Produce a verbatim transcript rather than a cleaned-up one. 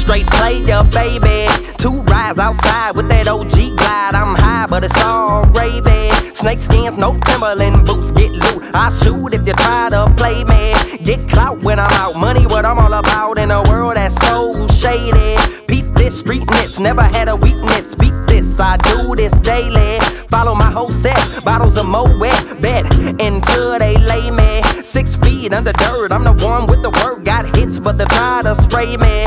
straight player, baby. Two rides outside with that O G glide. I'm high, but it's all gravy. Snake skins, no Timberland boots, get loot. I shoot if you try to play me. Get clout when I'm out, money what I'm all about in a world that's so shady. Peep this streetness, never had a weakness. Beat this, I do this daily. Follow my whole set, bottles of Moet, bet until they lay me. Six feet under dirt, I'm the one with the word. Got hits, but they try to spray me.